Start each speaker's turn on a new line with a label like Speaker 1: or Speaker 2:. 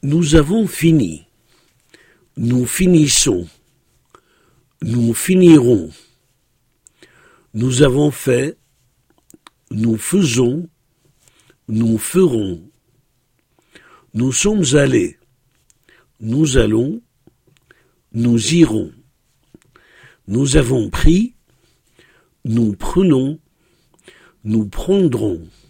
Speaker 1: Nous avons fini. Nous finissons. Nous finirons. Nous avons fait. Nous faisons. Nous ferons. Nous sommes allés. Nous allons. Nous irons. Nous avons pris. Nous prenons. Nous prendrons.